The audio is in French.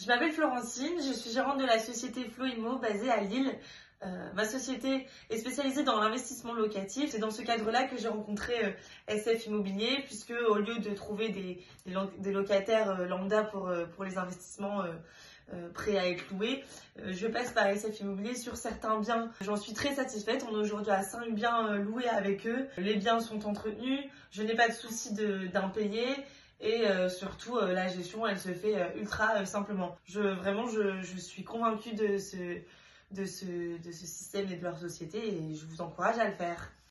Je m'appelle Florentine, je suis gérante de la société Floimo basée à Lille. Ma société est spécialisée dans l'investissement locatif. C'est dans ce cadre-là que j'ai rencontré SF Immobilier, puisque au lieu de trouver des locataires lambda pour les investissements prêts à être loués, je passe par SF Immobilier sur certains biens. J'en suis très satisfaite. On est aujourd'hui à 5 biens loués avec eux. Les biens sont entretenus, je n'ai pas de souci d'impayés. Et surtout, la gestion, elle se fait ultra simplement. Je suis convaincue de ce système et de leur société et je vous encourage à le faire.